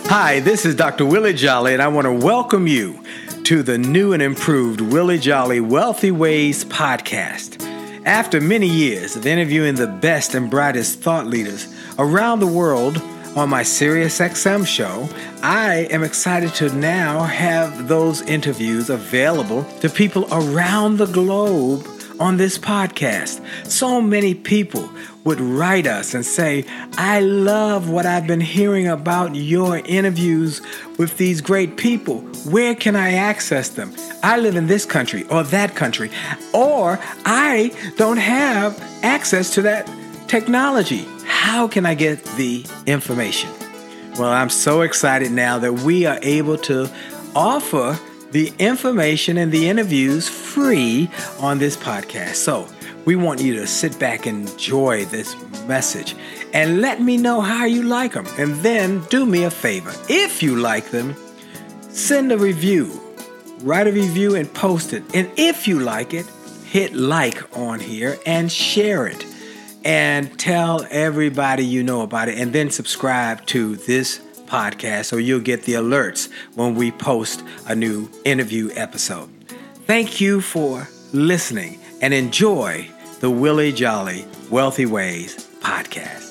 Hi, this is Dr. Willie Jolly, and I want to welcome you to the new and improved Willie Jolly Wealthy Ways podcast. After many years of interviewing the best and brightest thought leaders around the world on my SiriusXM show, I am excited to now have those interviews available to people around the globe on this podcast. So many people would write us and say, I love what I've been hearing about your interviews with these great people. Where can I access them? I live in this country or that country, or I don't have access to that technology. How can I get the information? Well, I'm so excited now that we are able to offer the information and the interviews free on this podcast. So we want you to sit back and enjoy this message and let me know how you like them. And then do me a favor. If you like them, send a review, write a review and post it. And if you like it, hit like on here and share it and tell everybody you know about it, and then subscribe to this podcast so you'll get the alerts when we post a new interview episode. Thank you for listening and enjoy the Willie Jolly Wealthy Ways podcast.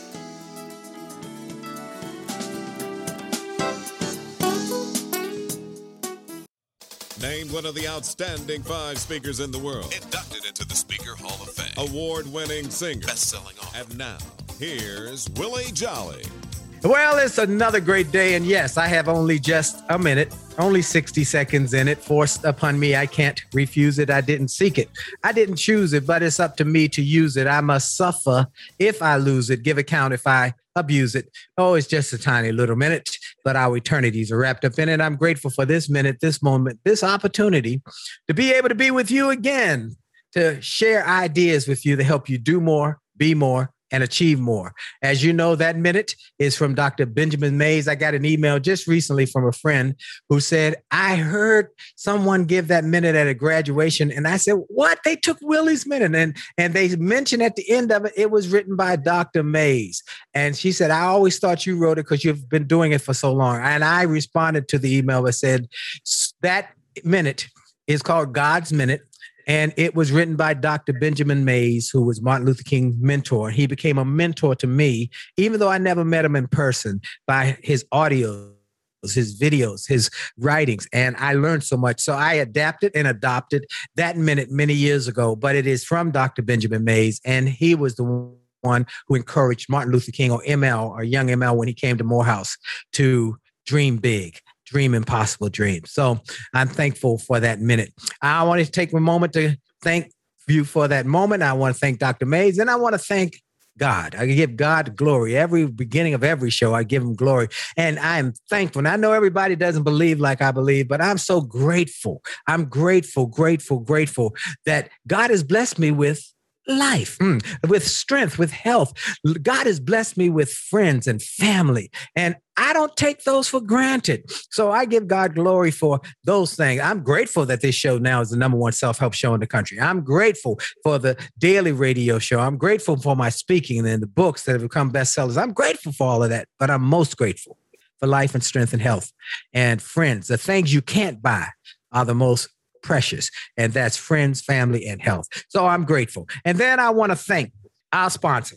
Named one of the outstanding 5 speakers in the world. Inducted into the Speaker Hall of Fame. Award-winning singer. Best-selling author. And now, here's Willie Jolly. Well, it's another great day, and yes, I have only just a minute, only 60 seconds in it, forced upon me. I can't refuse it. I didn't seek it. I didn't choose it, but it's up to me to use it. I must suffer if I lose it, give account if I abuse it. Oh, it's just a tiny little minute, but our eternities are wrapped up in it. I'm grateful for this minute, this moment, this opportunity to be able to be with you again, to share ideas with you to help you do more, be more, and achieve more. As you know, that minute is from Dr. Benjamin Mays. I got an email just recently from a friend who said, I heard someone give that minute at a graduation. And I said, what? They took Willie's minute. And they mentioned at the end of it, it was written by Dr. Mays. And she said, I always thought you wrote it because you've been doing it for so long. And I responded to the email that said, that minute is called God's Minute. And it was written by Dr. Benjamin Mays, who was Martin Luther King's mentor. He became a mentor to me, even though I never met him in person, by his audios, his videos, his writings. And I learned so much. So I adapted and adopted that minute many years ago. But it is from Dr. Benjamin Mays. And he was the one who encouraged Martin Luther King, or ML, or young ML, when he came to Morehouse, to dream big. Dream impossible dreams. So I'm thankful for that minute. I want to take a moment to thank you for that moment. I want to thank Dr. Mays, and I want to thank God. I give God glory. Every beginning of every show, I give him glory. And I'm thankful. And I know everybody doesn't believe like I believe, but I'm so grateful. I'm grateful that God has blessed me with life, with strength, with health. God has blessed me with friends and family, and I don't take those for granted. So I give God glory for those things. I'm grateful that this show now is the #1 self-help show in the country. I'm grateful for the daily radio show. I'm grateful for my speaking and the books that have become bestsellers. I'm grateful for all of that, but I'm most grateful for life and strength and health and friends. The things you can't buy are the most precious, and that's friends, family, and health. So I'm grateful. And then I want to thank our sponsor.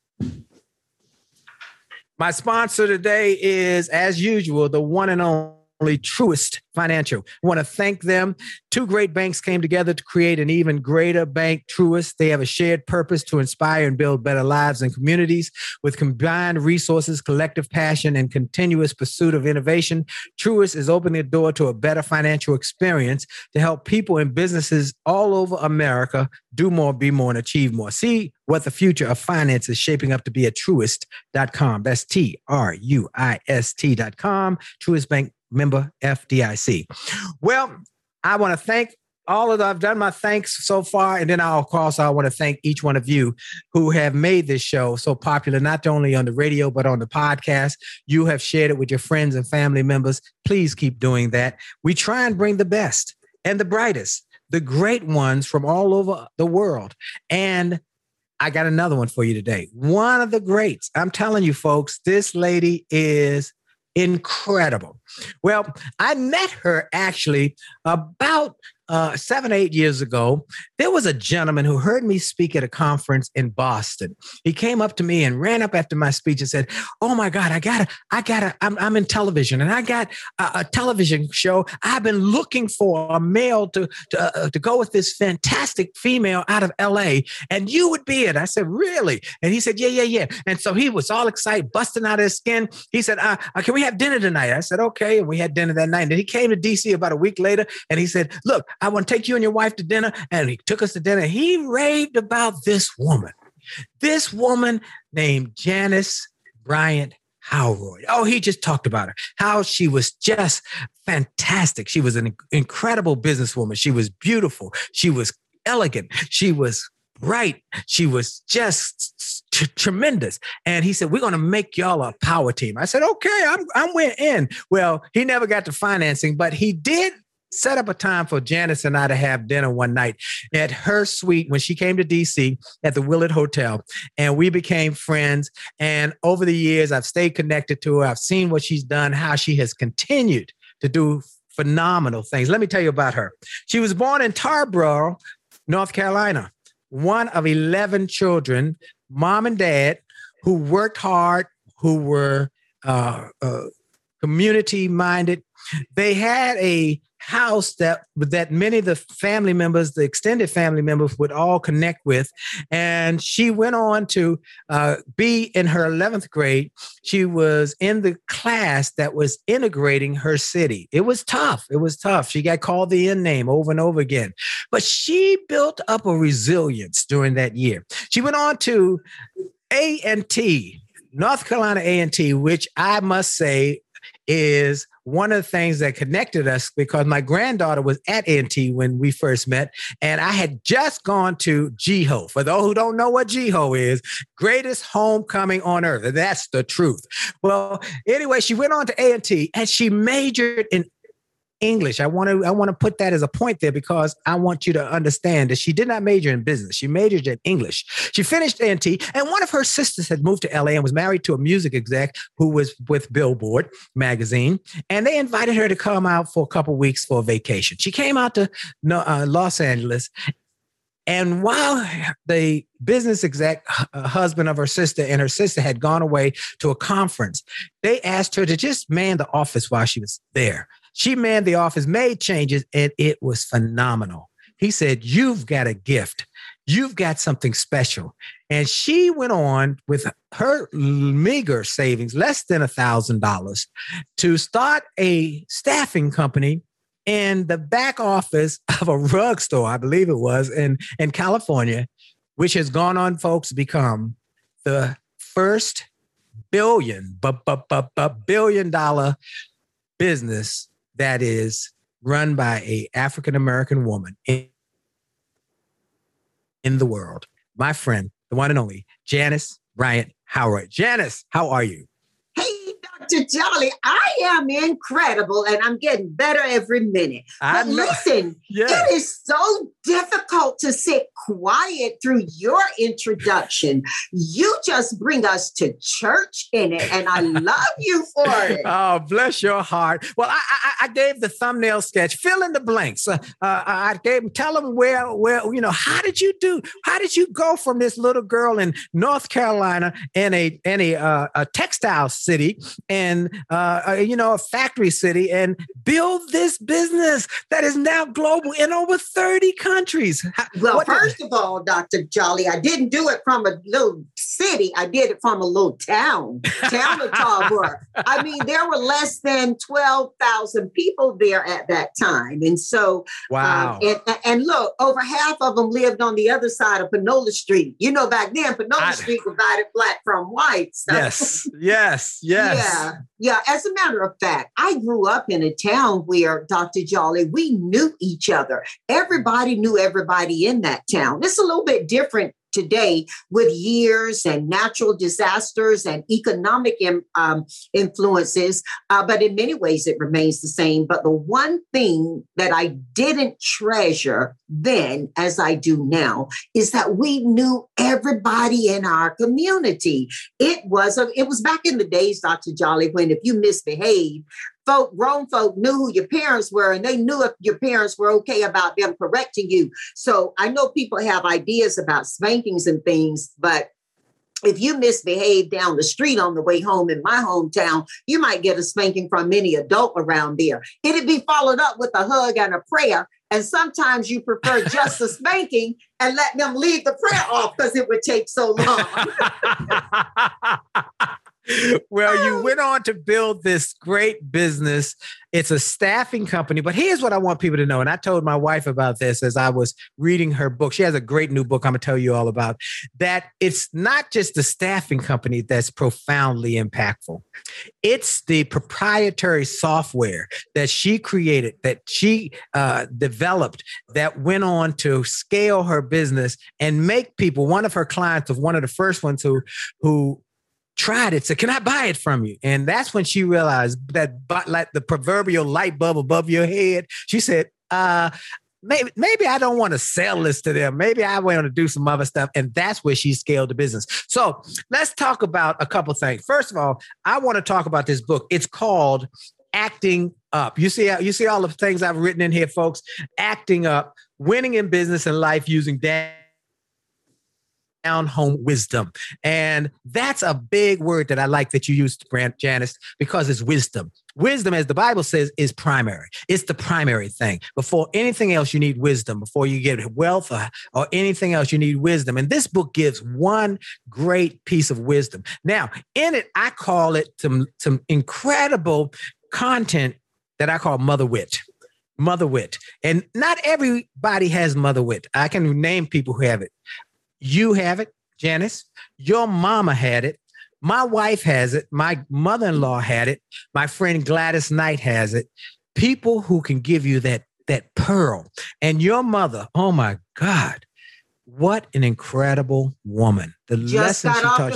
My sponsor today is, as usual, the one and only Truist Financial. I want to thank them. 2 great banks came together to create an even greater bank, Truist. They have a shared purpose to inspire and build better lives and communities. With combined resources, collective passion, and continuous pursuit of innovation, Truist is opening the door to a better financial experience to help people and businesses all over America do more, be more, and achieve more. See what the future of finance is shaping up to be at Truist.com. That's Truist.com. Truist Bank, member FDIC. Well, I want to thank all of that. I've done my thanks so far. And then I want to thank each one of you who have made this show so popular, not only on the radio, but on the podcast. You have shared it with your friends and family members. Please keep doing that. We try and bring the best and the brightest, the great ones from all over the world. And I got another one for you today. One of the greats. I'm telling you, folks, this lady is Incredible. Well, I met her actually about 7, 8 years ago. There was a gentleman who heard me speak at a conference in Boston. He came up to me and ran up after my speech and said, "Oh my God, I'm in television and I got a television show. I've been looking for a male to go with this fantastic female out of LA, and you would be it." I said, "Really?" And he said, yeah. And so he was all excited, busting out of his skin. He said, "Can we have dinner tonight?" I said, "Okay." And we had dinner that night. And then he came to DC about a week later and he said, "Look, I want to take you and your wife to dinner." And he took us to dinner. He raved about this woman named Janice Bryant Howroyd. Oh, he just talked about her, how she was just fantastic. She was an incredible businesswoman. She was beautiful. She was elegant. She was bright. She was just tremendous. And he said, "We're going to make y'all a power team." I said, "Okay, I'm in." Well, he never got the financing, but he did set up a time for Janice and I to have dinner one night at her suite when she came to DC at the Willard Hotel. And we became friends. And over the years, I've stayed connected to her. I've seen what she's done, how she has continued to do phenomenal things. Let me tell you about her. She was born in Tarboro, North Carolina, one of 11 children, mom and dad, who worked hard, who were community-minded. They had a house that many of the family members, the extended family members, would all connect with. And she went on to be in her 11th grade. She was in the class that was integrating her city. It was tough. She got called the N name over and over again. But she built up a resilience during that year. She went on to A&T, North Carolina A&T, which I must say is one of the things that connected us, because my granddaughter was at A&T when we first met, and I had just gone to GHO. For those who don't know what GHO is, greatest homecoming on earth. That's the truth. Well, anyway, she went on to A&T and she majored in English. I want to put that as a point there because I want you to understand that she did not major in business. She majored in English. She finished A&T, and one of her sisters had moved to LA and was married to a music exec who was with Billboard magazine, and they invited her to come out for a couple of weeks for a vacation. She came out to Los Angeles, and while the business exec husband of her sister and her sister had gone away to a conference, they asked her to just man the office while she was there. She manned the office, made changes, and it was phenomenal. He said, "You've got a gift. You've got something special." And she went on with her meager savings, less than $1,000, to start a staffing company in the back office of a rug store, I believe it was, in California, which has gone on, folks, to become the first billion-dollar business that is run by an African-American woman in the world. My friend, the one and only, Janice Bryant Howroyd. Janice, how are you? Hey, Dr. Jolly, I am incredible and I'm getting better every minute. But listen, It is so difficult to sit quiet through your introduction. You just bring us to church in it, and I love you for it. Oh, bless your heart. Well, I gave the thumbnail sketch. Fill in the blanks. Tell them where, how did you go from this little girl in North Carolina in a textile city and a factory city and build this business that is now global in over 30 countries. Well, first of all, Dr. Jolly, I didn't do it from a little city. I did it from a little town of Tarboro. I mean, there were less than 12,000 people there at that time. And so, wow. And look, over half of them lived on the other side of Panola Street. Back then, Panola Street divided black from white. So. Yes. Yeah. As a matter of fact, I grew up in a town where, Dr. Jolly, we knew each other. Everybody knew everybody in that town. It's a little bit different today with years and natural disasters and economic influences. But in many ways, it remains the same. But the one thing that I didn't treasure then as I do now is that we knew everybody in our community. It was back in the days, Dr. Jolly, when if you misbehaved, grown folk knew who your parents were, and they knew if your parents were okay about them correcting you. So I know people have ideas about spankings and things, but if you misbehave down the street on the way home in my hometown, you might get a spanking from any adult around there. It'd be followed up with a hug and a prayer. And sometimes you prefer just a spanking and let them leave the prayer off because it would take so long. Well, you went on to build this great business. It's a staffing company, but here's what I want people to know. And I told my wife about this as I was reading her book. She has a great new book I'm going to tell you all about, that it's not just the staffing company that's profoundly impactful. It's the proprietary software that she created, that she developed, that went on to scale her business and make people. One of her clients, one of the first ones who tried it, said, "Can I buy it from you?" And that's when she realized that, like the proverbial light bulb above your head, she said, maybe I don't want to sell this to them. Maybe I want to do some other stuff. And that's where she scaled the business. So let's talk about a couple of things. First of all, I want to talk about this book. It's called Acting Up. You see all the things I've written in here, folks. Acting Up, winning in business and life using down-home wisdom. And that's a big word that I like that you used, Janice, because it's wisdom. Wisdom, as the Bible says, is primary. It's the primary thing. Before anything else, you need wisdom. Before you get wealth or anything else, you need wisdom. And this book gives one great piece of wisdom. Now, in it, I call it some incredible content that I call mother wit. Mother wit. And not everybody has mother wit. I can name people who have it. You have it, Janice. Your mama had it. My wife has it. My mother-in-law had it. My friend Gladys Knight has it. People who can give you that pearl. And your mother, oh my God, what an incredible woman. The lesson she taught you.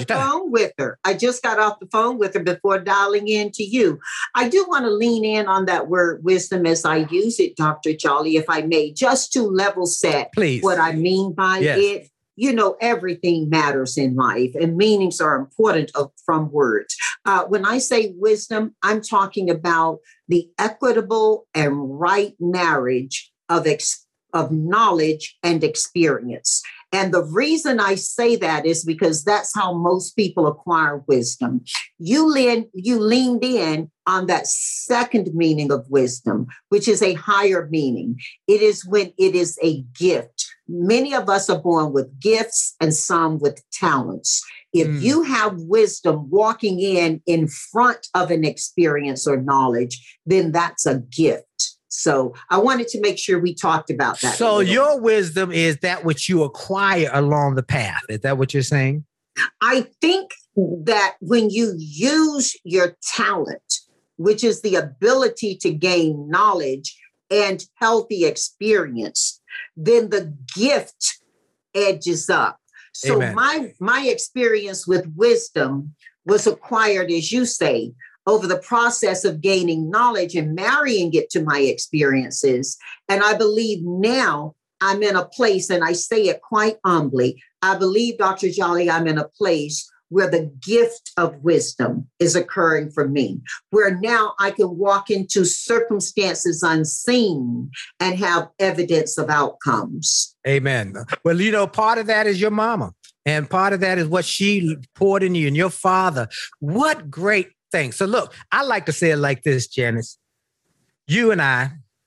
I just got off the phone with her before dialing in to you. I do want to lean in on that word wisdom as I use it, Dr. Jolly, if I may, just to level set what I mean by it. You know, everything matters in life and meanings are important from words. When I say wisdom, I'm talking about the equitable and right marriage of knowledge and experience. And the reason I say that is because that's how most people acquire wisdom. You leaned in on that second meaning of wisdom, which is a higher meaning. It is when it is a gift. Many of us are born with gifts and some with talents. If you have wisdom walking in front of an experience or knowledge, then that's a gift. So I wanted to make sure we talked about that. So your wisdom is that which you acquire along the path. Is that what you're saying? I think that when you use your talent, which is the ability to gain knowledge and healthy experience, then the gift edges up. So my experience with wisdom was acquired, as you say, over the process of gaining knowledge and marrying it to my experiences. And I believe now I'm in a place, and I say it quite humbly, I believe, Dr. Jolly, I'm in a place where the gift of wisdom is occurring for me, where now I can walk into circumstances unseen and have evidence of outcomes. Amen. Well, you know, part of that is your mama, and part of that is what she poured in you, and your father. What great thing. So look, I like to say it like this, Janice. You and I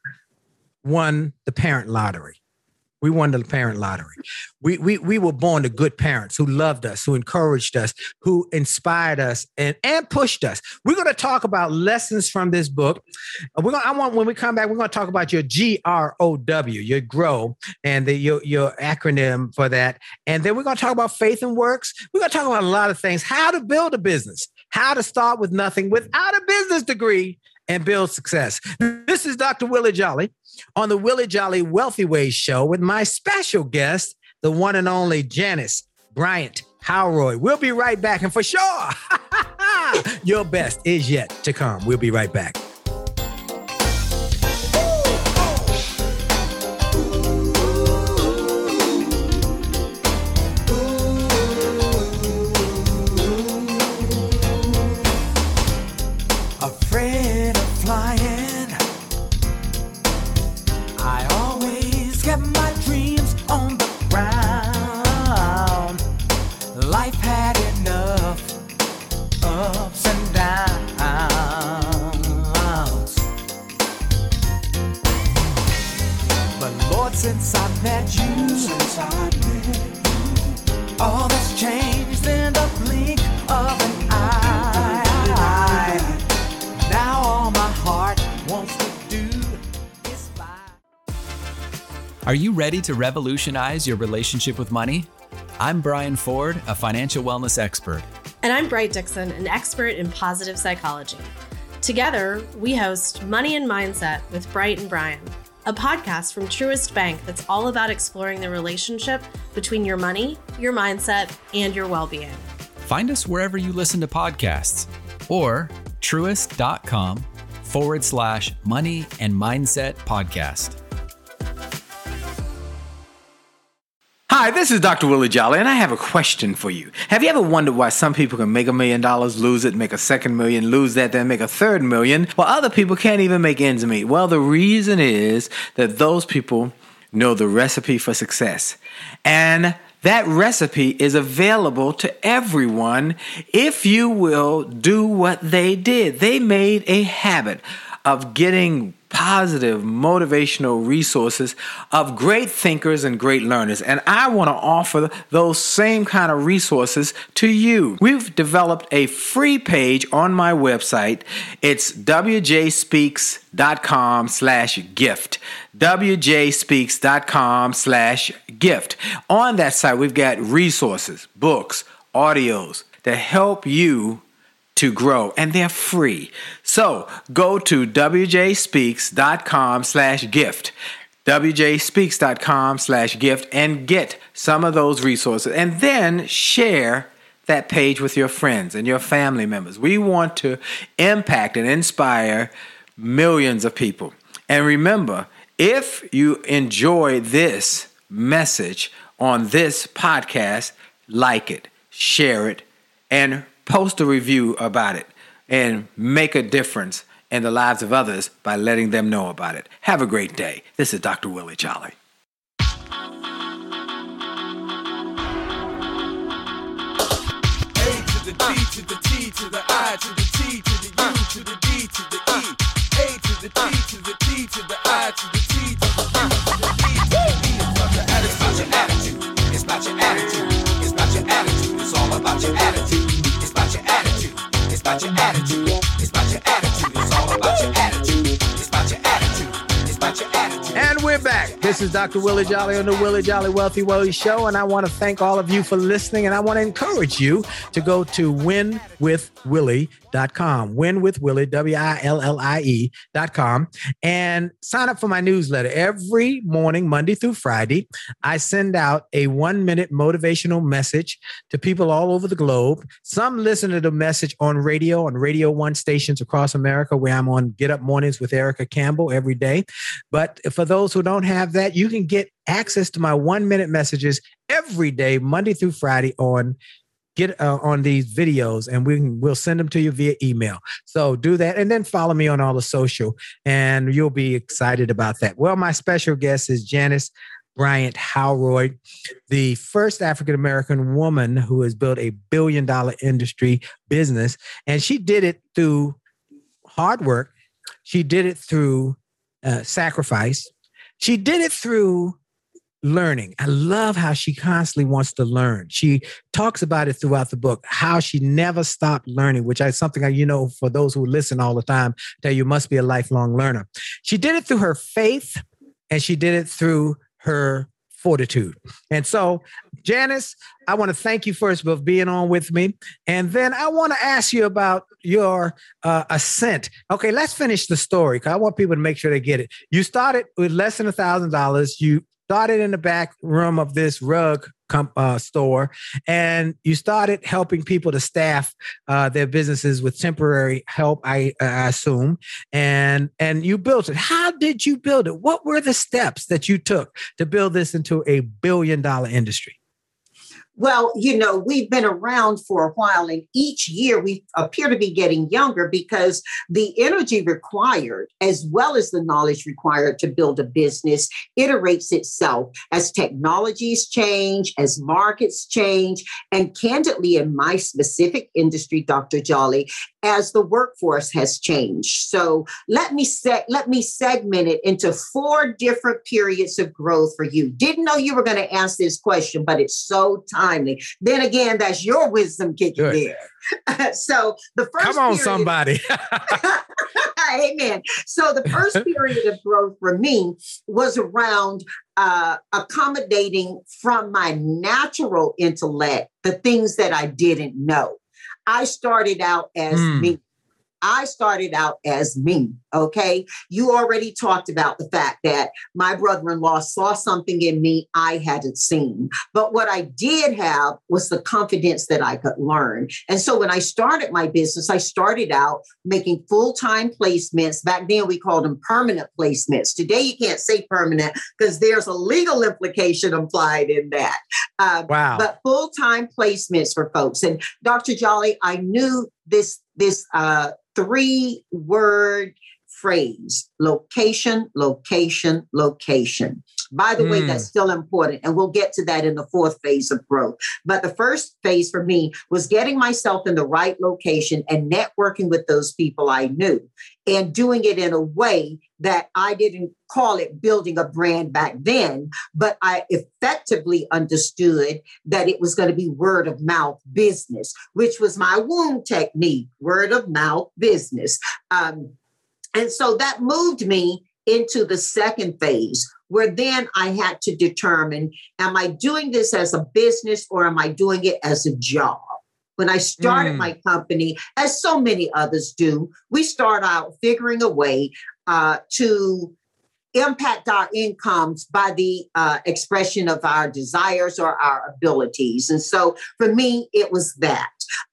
won the parent lottery. We won the parent lottery. We were born to good parents who loved us, who encouraged us, who inspired us and pushed us. We're going to talk about lessons from this book. When we come back, we're going to talk about your GROW, your GROW, and your acronym for that. And then we're going to talk about faith and works. We're going to talk about a lot of things, how to build a business, how to start with nothing without a business degree and build success. This is Dr. Willie Jolly on the Willie Jolly Wealthy Ways Show with my special guest, the one and only Janice Bryant Howroyd. We'll be right back. And for sure, your best is yet to come. We'll be right back. Afraid of flying, I always kept my dreams on the ground. Life had enough ups and downs, but Lord, since I met you, all that's changed in the blink of an eye. Now all my heart wants to do is fly. Are you ready to revolutionize your relationship with money? I'm Brian Ford, a financial wellness expert. And I'm Bright Dixon, an expert in positive psychology. Together, we host Money and Mindset with Bright and Brian, a podcast from Truist Bank that's all about exploring the relationship between your money, your mindset, and your well-being. Find us wherever you listen to podcasts or truist.com/money and mindset podcast. Hi, this is Dr. Willie Jolly, and I have a question for you. Have you ever wondered why some people can make $1 million, lose it, make a second million, lose that, then make a third million, while other people can't even make ends meet? Well, the reason is that those people know the recipe for success. And that recipe is available to everyone if you will do what they did. They made a habit of getting positive, motivational resources of great thinkers and great learners. And I want to offer those same kind of resources to you. We've developed a free page on my website. It's wjspeaks.com/gift. wjspeaks.com/gift. On that site, we've got resources, books, audios that help you to grow, and they're free. So go to wjspeaks.com/gift, wjspeaks.com/gift, and get some of those resources, and then share that page with your friends and your family members. We want to impact and inspire millions of people. And remember, if you enjoy this message on this podcast, like it, share it, and post a review about it, and make a difference in the lives of others by letting them know about it. Have a great day. This is Dr. Willie Jolly. A to the D to the T to the I to the T to the U to the D to the E. A to the D to the T to the I to the T to the U to the D to the E. It's about your attitude. It's about your attitude. It's about your attitude. It's all about your attitude. It's about your attitude. It's about your attitude. It's about your attitude. It's all about your attitude. It's about your attitude. It's about your attitude. And we're back. This is Dr. Willie Jolly on the Willie Jolly Wealthy Willie Show. And I want to thank all of you for listening. And I want to encourage you to go to winwithwillie.com, winwithwillie, WILLIE.com, and sign up for my newsletter. Every morning, Monday through Friday, I send out a 1-minute motivational message to people all over the globe. Some listen to the message on Radio 1 stations across America, where I'm on Get Up Mornings with Erica Campbell every day. But for those who don't have that, you can get access to my 1-minute messages every day, Monday through Friday, on these videos, and we'll send them to you via email. So do that, and then follow me on all the social, and you'll be excited about that. Well, my special guest is Janice Bryant Howroyd, the first African-American woman who has built a billion-dollar industry business, and she did it through hard work. She did it through sacrifice. She did it through learning. I love how she constantly wants to learn. She talks about it throughout the book, how she never stopped learning, which is something, for those who listen all the time, tell you must be a lifelong learner. She did it through her faith, and she did it through her fortitude. And so, Janice, I want to thank you first for being on with me. And then I want to ask you about your ascent. Okay, let's finish the story, because I want people to make sure they get it. You started with less than $1,000. You started in the back room of this rug store, and you started helping people to staff their businesses with temporary help, I assume, and you built it. How did you build it? What were the steps that you took to build this into a $1 billion industry? Well, we've been around for a while, and each year we appear to be getting younger because the energy required, as well as the knowledge required to build a business, iterates itself as technologies change, as markets change, and candidly, in my specific industry, Dr. Jolly, as the workforce has changed. So let me segment it into 4 different periods of growth for you. Didn't know you were going to ask this question, but it's so timely. Then again, that's your wisdom kicking in. So the first come on, somebody. Amen. So the first period of growth for me was around accommodating from my natural intellect the things that I didn't know. I started out as me. Okay. You already talked about the fact that my brother-in-law saw something in me I hadn't seen. But what I did have was the confidence that I could learn. And so when I started my business, I started out making full-time placements. Back then we called them permanent placements. Today you can't say permanent because there's a legal implication implied in that. Wow. But full-time placements for folks. And Dr. Jolly, I knew this 3-word phrase: location, location, location. By the way, that's still important. And we'll get to that in the 4th phase of growth. But the first phase for me was getting myself in the right location and networking with those people I knew, and doing it in a way that I didn't call it building a brand back then, but I effectively understood that it was going to be word of mouth business, which was my womb technique, word of mouth business. And so that moved me into the second phase, where then I had to determine, am I doing this as a business or am I doing it as a job? When I started my company, as so many others do, we start out figuring a way to impact our incomes by the expression of our desires or our abilities. And so for me, it was that.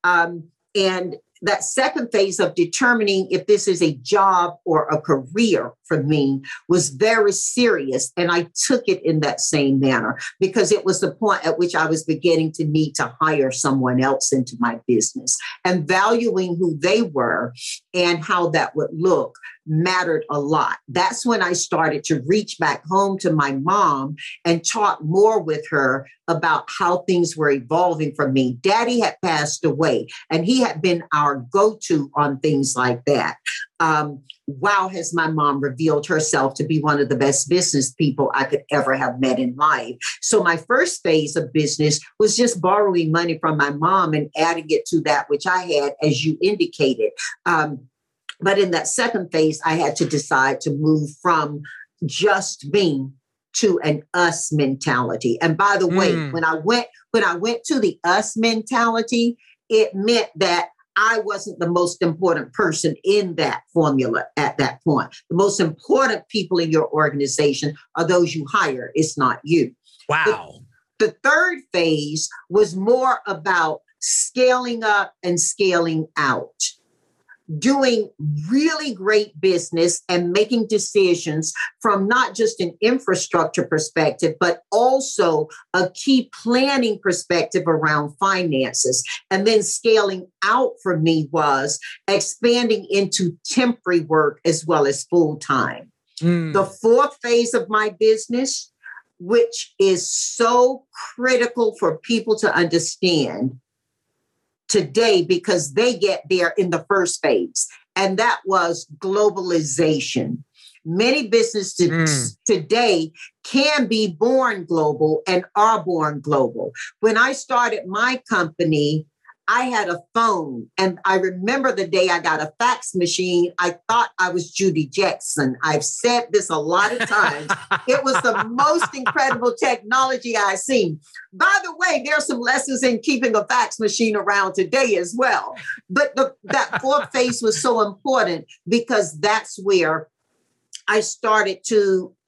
And that second phase of determining if this is a job or a career for me was very serious. And I took it in that same manner because it was the point at which I was beginning to need to hire someone else into my business, and valuing who they were and how that would look mattered a lot. That's when I started to reach back home to my mom and talk more with her about how things were evolving for me. Daddy had passed away, and he had been our go-to on things like that. Wow, has my mom revealed herself to be one of the best business people I could ever have met in life. So my first phase of business was just borrowing money from my mom and adding it to that which I had, as you indicated. But in that second phase, I had to decide to move from just me to an us mentality. And by the way, when I went to the us mentality, it meant that I wasn't the most important person in that formula at that point. The most important people in your organization are those you hire. It's not you. Wow. The third phase was more about scaling up and scaling out. Doing really great business and making decisions from not just an infrastructure perspective, but also a key planning perspective around finances. And then scaling out for me was expanding into temporary work as well as full-time. The 4th phase of my business, which is so critical for people to understand today because they get there in the first phase, and that was globalization. Many businesses today can be born global and are born global. When I started my company, I had a phone, and I remember the day I got a fax machine. I thought I was Judy Jackson. I've said this a lot of times. It was the most incredible technology I've seen. By the way, there are some lessons in keeping a fax machine around today as well. But that 4th phase was so important because that's where I started to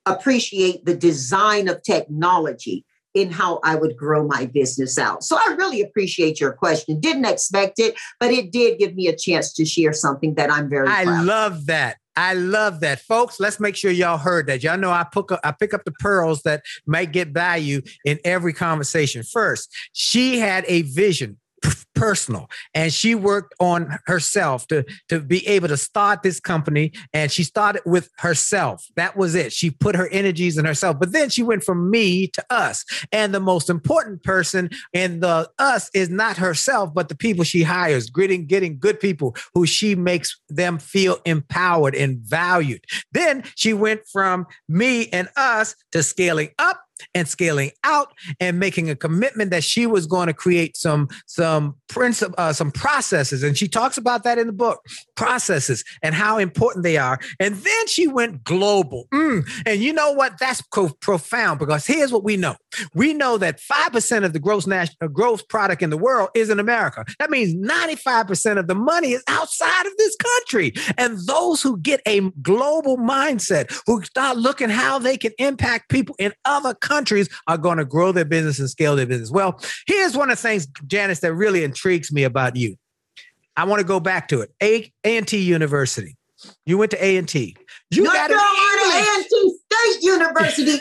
appreciate the design of technology in how I would grow my business out. So I really appreciate your question. Didn't expect it, but it did give me a chance to share something that I'm very proud of. I love that. I love that. Folks, let's make sure y'all heard that. Y'all know I pick up the pearls that might get value in every conversation. First, she had a vision, personal, and she worked on herself to be able to start this company, and she started with herself. That was it. She put her energies in herself, but then she went from me to us, and the most important person in the us is not herself, but the people she hires, getting good people who she makes them feel empowered and valued. Then she went from me and us to scaling up and scaling out and making a commitment that she was going to create some processes. And she talks about that in the book, processes and how important they are. And then she went global. And you know what? That's profound, because here's what we know. We know that 5% of the gross product in the world is in America. That means 95% of the money is outside of this country. And those who get a global mindset, who start looking how they can impact people in other countries, are going to grow their business and scale their business. Well, here's one of the things, Janice, that really intrigues me about you. I want to go back to it. A&T University. You went to A&T. You got an A&T State University.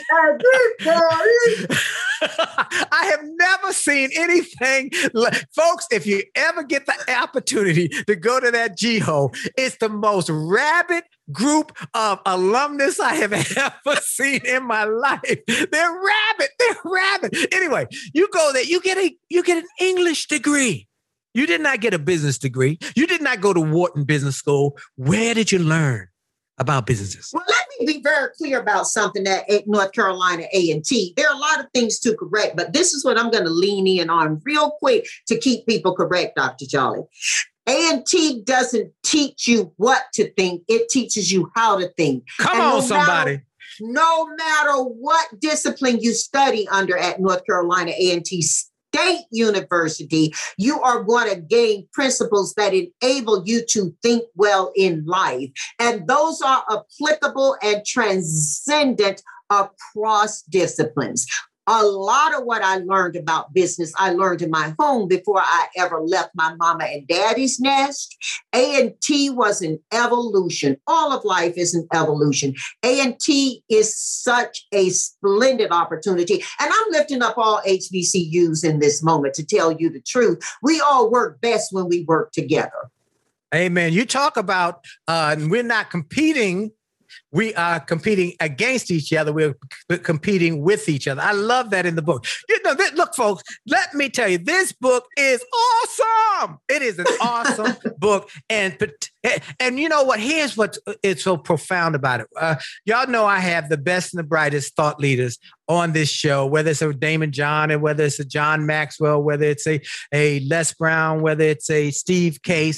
I have never seen anything. Folks, if you ever get the opportunity to go to that GHO, it's the most rabid group of alumnus I have ever seen in my life. They're rabid. Anyway, you go there, you get an English degree. You did not get a business degree. You did not go to Wharton Business School. Where did you learn about businesses? Well, let me be very clear about something at North Carolina A&T. There are a lot of things to correct, but this is what I'm going to lean in on real quick to keep people correct, Dr. Jolly. A&T doesn't teach you what to think. It teaches you how to think. Come on, somebody. No matter what discipline you study under at North Carolina A&T State University, you are going to gain principles that enable you to think well in life. And those are applicable and transcendent across disciplines. A lot of what I learned about business, I learned in my home before I ever left my mama and daddy's nest. A&T was an evolution. All of life is an evolution. A&T is such a splendid opportunity. And I'm lifting up all HBCUs in this moment to tell you the truth. We all work best when we work together. Amen. You talk about we're not competing. We are competing against each other. We're competing with each other. I love that in the book. You know, look, folks, let me tell you, this book is awesome. It is an awesome book. And you know what? Here's what is so profound about it. Y'all know I have the best and the brightest thought leaders on this show, whether it's a Damon John and whether it's a John Maxwell, whether it's a Les Brown, whether it's a Steve Case,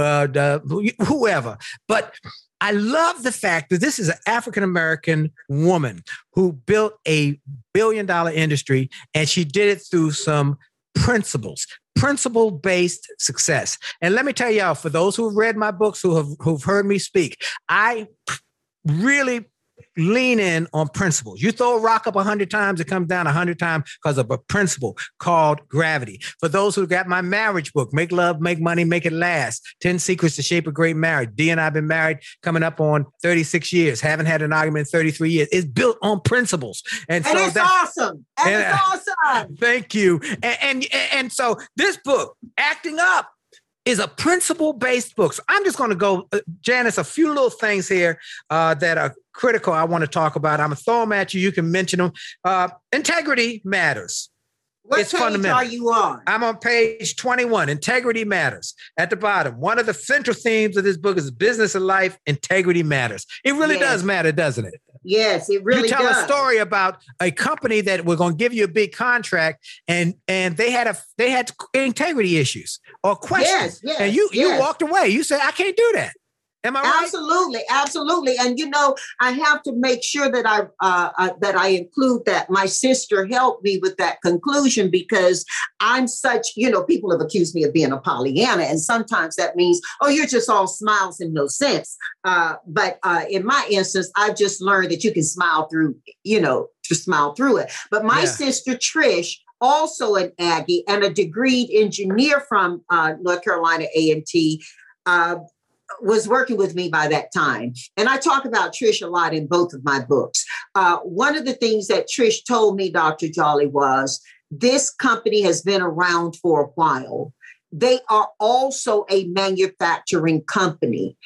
whoever. But I love the fact that this is an African-American woman who built a billion-dollar industry, and she did it through some principle-based success. And let me tell y'all, for those who've read my books, who've heard me speak, I really lean in on principles. You throw a rock up 100 times, it comes down 100 times because of a principle called gravity. For those who got my marriage book, Make Love, Make Money, Make It Last, 10 Secrets to Shape a Great Marriage. Dee and I have been married coming up on 36 years, haven't had an argument in 33 years. It's built on principles. And so it's awesome. It's awesome. Thank you. And so this book, Acting Up, is a principle-based book. So I'm just going to go, Janice, a few little things here that are critical I want to talk about. I'm going to throw them at you. You can mention them. Integrity matters. What page are you on? I'm on page 21. Integrity matters. At the bottom, one of the central themes of this book is business and life. Integrity matters. It really does matter, doesn't it? Yes, it really does. You tell a story about a company that we're going to give you a big contract, and they had integrity issues or questions. Yes, and you walked away. You said, I can't do that. Am I right? Absolutely. And I have to make sure that I include that. My sister helped me with that conclusion because I'm such, people have accused me of being a Pollyanna, and sometimes that means, oh, you're just all smiles and no sense. But in my instance, I've just learned that you can smile through, to smile through it. But my sister Trish, also an Aggie and a degreed engineer from North Carolina A&T, was working with me by that time. And I talk about Trish a lot in both of my books. One of the things that Trish told me, Dr. Jolly, was this company has been around for a while. They are also a manufacturing company.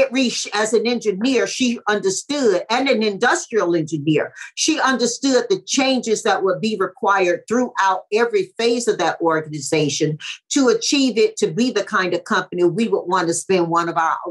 As an engineer, she understood, and an industrial engineer, she understood the changes that would be required throughout every phase of that organization to achieve it to be the kind of company we would want to send one of our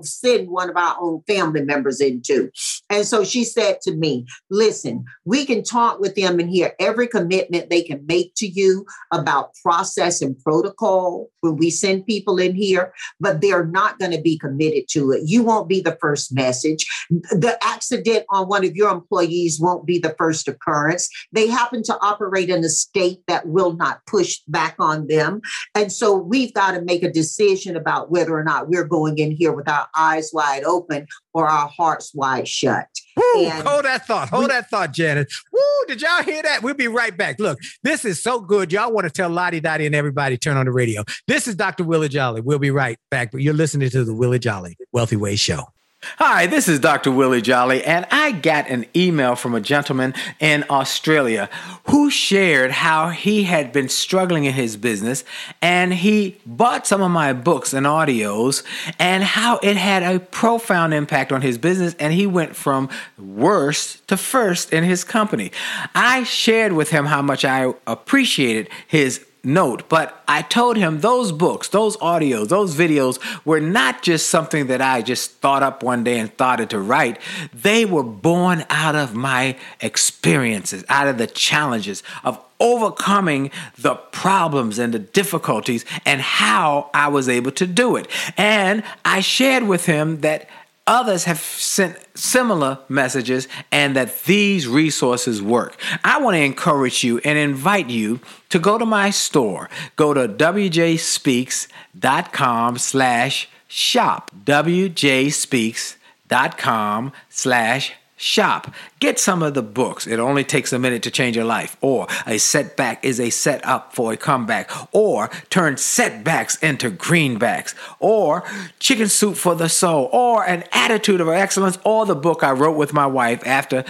own family members into. And so she said to me, listen, we can talk with them and hear every commitment they can make to you about process and protocol when we send people in here, but they're not going to be committed to it. You won't be the first message. The accident on one of your employees won't be the first occurrence. They happen to operate in a state that will not push back on them. And so we've got to make a decision about whether or not we're going in here with our eyes wide open or our hearts wide shut. Woo, hold that thought, Janet. Woo, did y'all hear that? We'll be right back. Look, this is so good. Y'all want to tell Lottie Dottie and everybody turn on the radio. This is Dr. Willie Jolly. We'll be right back. But you're listening to the Willie Jolly Wealthy Ways Show. Hi, this is Dr. Willie Jolly, and I got an email from a gentleman in Australia who shared how he had been struggling in his business, and he bought some of my books and audios, and how it had a profound impact on his business, and he went from worst to first in his company. I shared with him how much I appreciated his note, but I told him those books, those audios, those videos were not just something that I just thought up one day and started to write. They were born out of my experiences, out of the challenges of overcoming the problems and the difficulties and how I was able to do it. And I shared with him that others have sent similar messages and that these resources work. I want to encourage you and invite you to go to my store. Go to wjspeaks.com/shop. wjspeaks.com/shop. Get some of the books. It only takes a minute to change your life. Or a setback is a setup for a comeback. Or turn setbacks into greenbacks. Or chicken soup for the soul. Or an attitude of excellence. Or the book I wrote with my wife after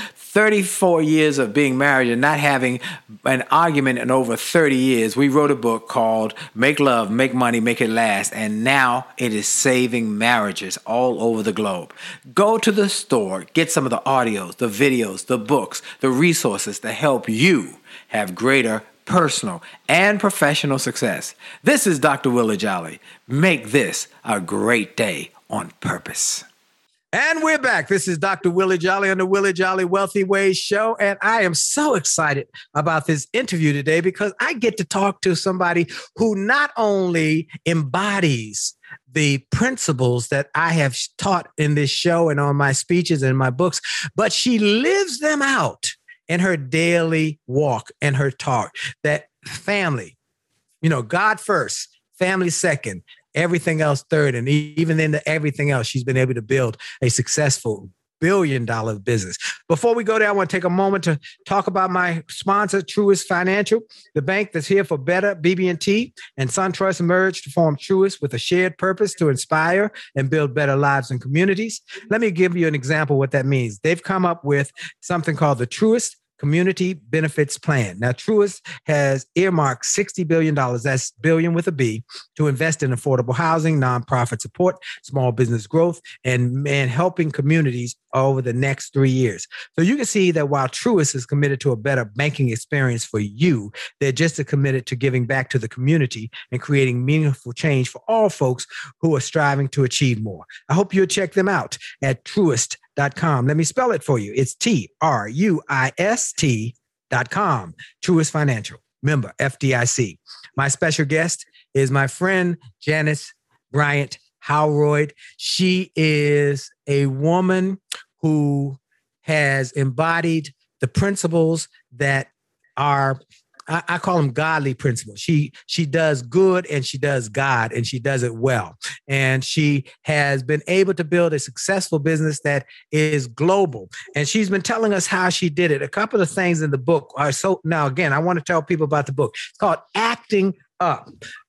34 years of being married and not having an argument in over 30 years. We wrote a book called Make Love, Make Money, Make It Last. And now it is saving marriages all over the globe. Go to the store. Get some of the audios, the videos, the books, the resources to help you have greater personal and professional success. This is Dr. Willie Jolly. Make this a great day on purpose. And we're back. This is Dr. Willie Jolly on the Willie Jolly Wealthy Ways Show. And I am so excited about this interview today because I get to talk to somebody who not only embodies the principles that I have taught in this show and on my speeches and my books, but she lives them out in her daily walk and her talk. That family, God first, family second, everything else third. And even in everything else, she's been able to build a successful billion-dollar business. Before we go there, I want to take a moment to talk about my sponsor, Truist Financial, the bank that's here for better. BB&T and SunTrust merged to form Truist with a shared purpose to inspire and build better lives and communities. Let me give you an example of what that means. They've come up with something called the Truist Community Benefits Plan. Now, Truist has earmarked $60 billion, that's billion with a B, to invest in affordable housing, nonprofit support, small business growth, and helping communities over the next 3 years. So you can see that while Truist is committed to a better banking experience for you, they're just as committed to giving back to the community and creating meaningful change for all folks who are striving to achieve more. I hope you'll check them out at Truist.com. Let me spell it for you. It's TRUIST.com. Truist Financial. Member FDIC. My special guest is my friend Janice Bryant Howroyd. She is a woman who has embodied the principles that are, I call them godly principles. She does good and she does God and she does it well. And she has been able to build a successful business that is global. And she's been telling us how she did it. A couple of things in the book are so, now again, I want to tell people about the book. It's called Acting Up.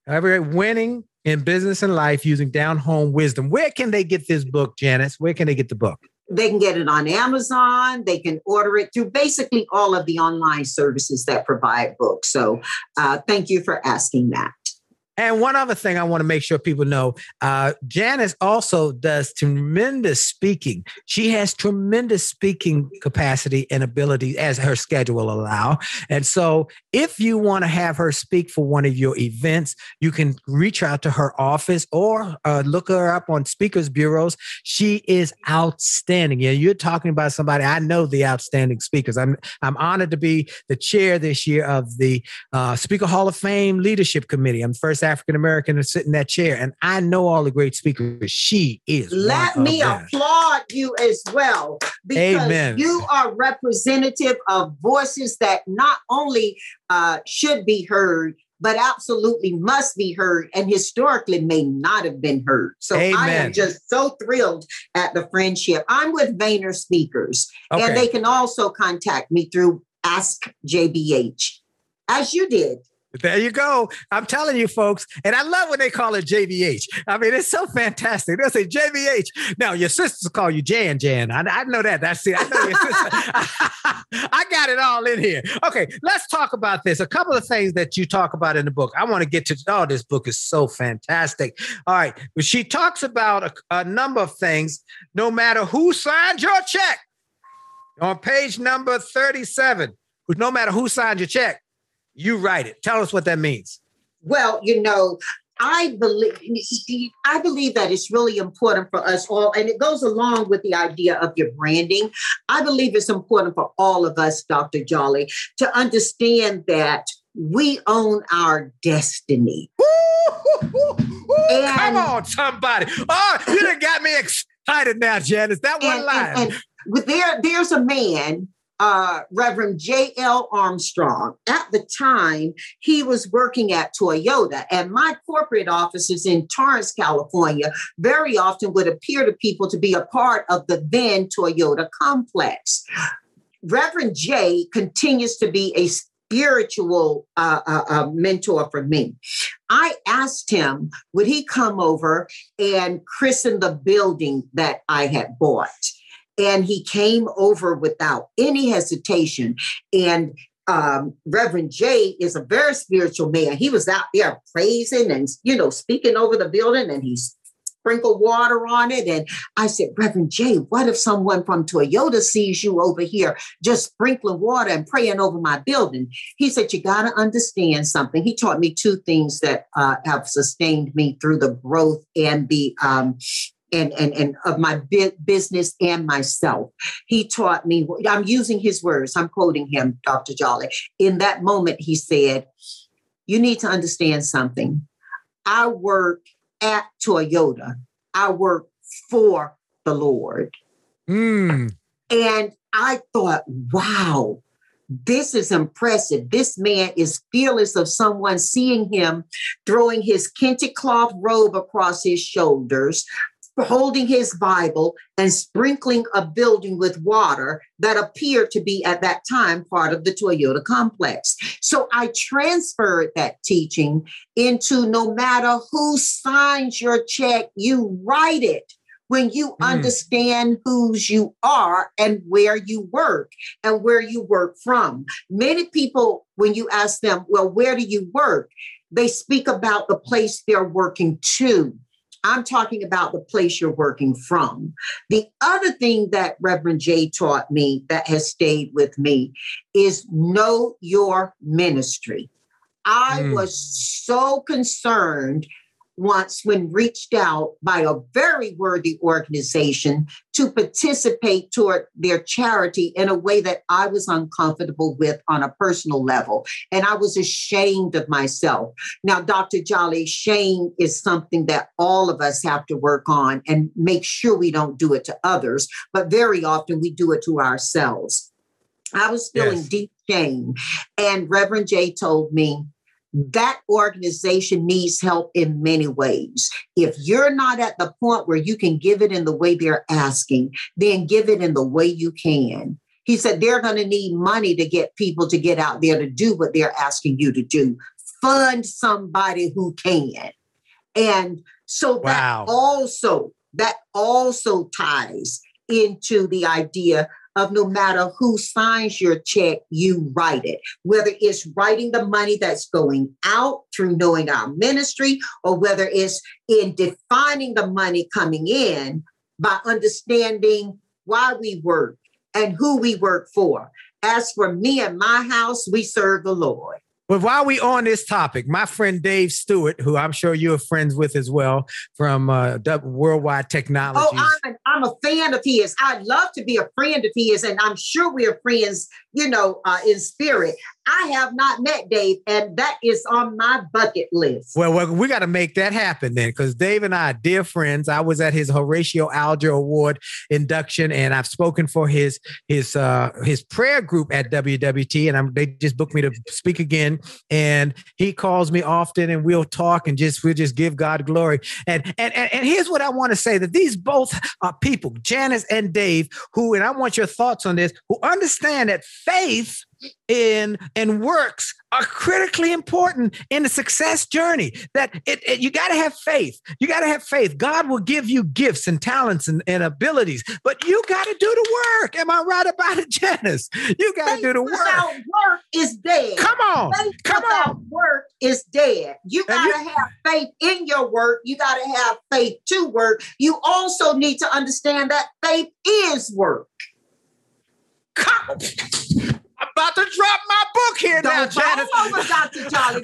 Winning in Business and Life Using Down-Home Wisdom. Where can they get this book, Janice? Where can they get the book? They can get it on Amazon. They can order it through basically all of the online services that provide books. So thank you for asking that. And one other thing I want to make sure people know, Janice also does tremendous speaking. She has tremendous speaking capacity and ability as her schedule allow. And so if you want to have her speak for one of your events, you can reach out to her office or look her up on speakers bureaus. She is outstanding. Yeah, you're talking about somebody, I know the outstanding speakers. I'm honored to be the chair this year of the Speaker Hall of Fame Leadership Committee. I'm the first African-American to sit in that chair. And I know all the great speakers. She is. Let me applaud you as well, because Amen. You are representative of voices that not only should be heard, but absolutely must be heard and historically may not have been heard. So Amen. I am just so thrilled at the friendship. I'm with Vayner Speakers, okay. And they can also contact me through Ask JBH, as you did. There you go. I'm telling you, folks. And I love when they call it JVH. I mean, it's so fantastic. They'll say JVH. Now, your sisters call you Jan. I know that. That's it. I know your sister. I got it all in here. Okay, let's talk about this. A couple of things that you talk about in the book. I want to get to, this book is so fantastic. All right. She talks about a number of things, no matter who signed your check. On page number 37, no matter who signed your check, you write it. Tell us what that means. Well, I believe that it's really important for us all, and it goes along with the idea of your branding. I believe it's important for all of us, Dr. Jolly, to understand that we own our destiny. Come on, somebody. Oh, you done got me excited now, Janice. That one line. And there's a man, Reverend J.L. Armstrong. At the time, he was working at Toyota, and my corporate offices in Torrance, California, very often would appear to people to be a part of the then Toyota complex. Reverend J continues to be a spiritual mentor for me. I asked him, would he come over and christen the building that I had bought? And he came over without any hesitation. And Reverend J is a very spiritual man. He was out there praising and, speaking over the building, and he sprinkled water on it. And I said, Reverend J, what if someone from Toyota sees you over here just sprinkling water and praying over my building? He said, you got to understand something. He taught me two things that have sustained me through the growth and the and of my business and myself. He taught me, I'm using his words, I'm quoting him, Dr. Jolly. In that moment, he said, you need to understand something. I work at Toyota. I work for the Lord. And I thought, wow, this is impressive. This man is fearless of someone seeing him throwing his kente cloth robe across his shoulders, holding his Bible and sprinkling a building with water that appeared to be at that time part of the Toyota complex. So I transferred that teaching into no matter who signs your check, you write it. When you understand whose you are and where you work and where you work from. Many people, when you ask them, well, where do you work? They speak about the place they're working to. I'm talking about the place you're working from. The other thing that Reverend J taught me that has stayed with me is know your ministry. I was so concerned once when reached out by a very worthy organization to participate toward their charity in a way that I was uncomfortable with on a personal level. And I was ashamed of myself. Now, Dr. Jolly, shame is something that all of us have to work on and make sure we don't do it to others. But very often we do it to ourselves. I was feeling deep shame. And Reverend J told me, that organization needs help in many ways. If you're not at the point where you can give it in the way they're asking, then give it in the way you can. He said they're going to need money to get people to get out there to do what they're asking you to do. Fund somebody who can. And so that also ties into the idea of no matter who signs your check, you write it. Whether it's writing the money that's going out through knowing our ministry, or whether it's in defining the money coming in by understanding why we work and who we work for. As for me and my house, we serve the Lord. But while we on this topic, my friend Dave Stewart, who I'm sure you're friends with as well from Worldwide Technologies. Oh, I'm a fan of his. I'd love to be a friend of his, and I'm sure we're friends, in spirit. I have not met Dave, and that is on my bucket list. Well, we got to make that happen then, because Dave and I are dear friends. I was at his Horatio Alger Award induction, and I've spoken for his prayer group at WWT, and they just booked me to speak again. And he calls me often, and we'll talk and we'll just give God glory. And here's what I want to say: that these both are people, Janice and Dave, who, and I want your thoughts on this, who understand that faith and works are critically important in the success journey. That you got to have faith. You got to have faith. God will give you gifts and talents and abilities, but you got to do the work. Am I right about it, Janice? You got to do the work. Without work is dead. Come on. Faith without work is dead. You got to have faith in your work. You got to have faith to work. You also need to understand that faith is work. Come on. I'm about to drop my book here now, Janice. Over, Dr. Charlie.